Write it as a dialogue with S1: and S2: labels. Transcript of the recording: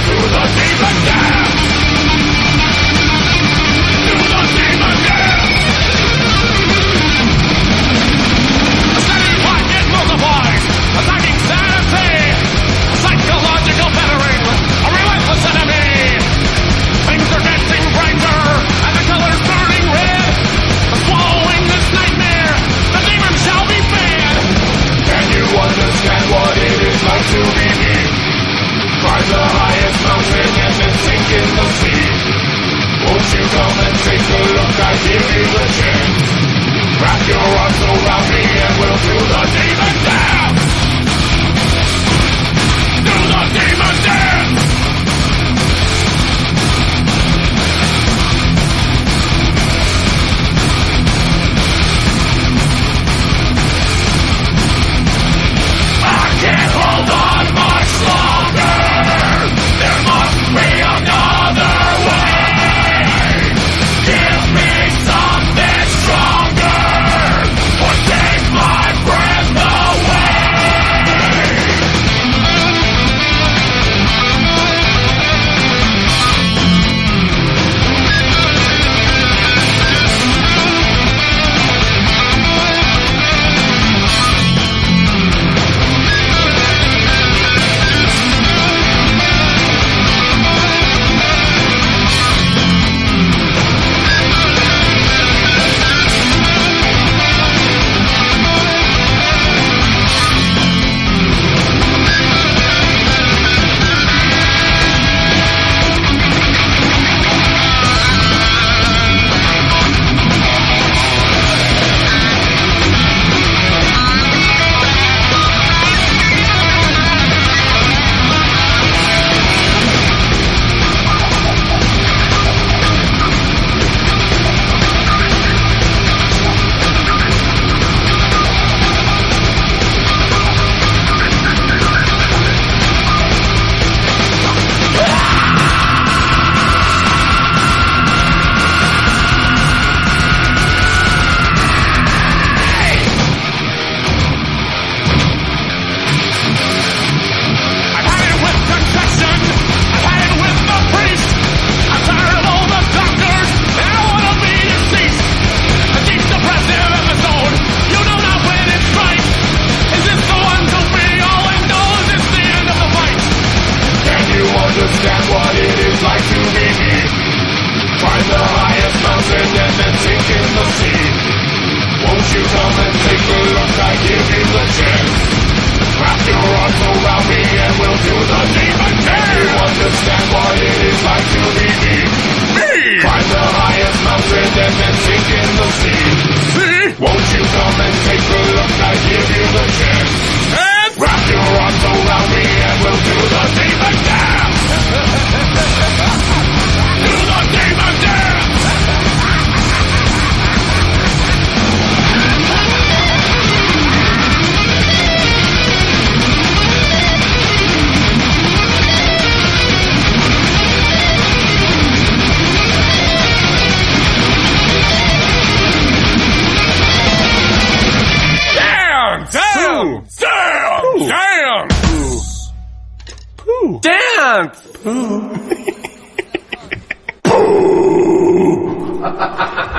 S1: do the demon dance. Do the demon dance. A steady pocket multiplies, attacking sanity. Psychological battering, a relentless enemy. Things are getting brighter, and the colors burning red. Swallowing this nightmare, the demon shall be fed. Can you understand what it is like to be me? Climb the highest mountain and then sink in the sea. Won't you come and take a look? I give you the chance. Wrap your arms around me and we'll do the demon dance. Do the demon dance. I can't hold on much longer. There must be another way. Give me something stronger, or take my breath away. Understand what it is like to be me. Climb the highest mountain and then sink in the sea. Won't you come and take a look? I give you the chance. Wrap your arms around me and we'll do the demon dance. Can you understand what it is like to be me? Climb the highest mountain and then sink in the sea. Won't you come and take a look? I give you the chance. Wrap your arms around me and we'll do the demon dance. Do the demon dance. Dance! Dance! Dance!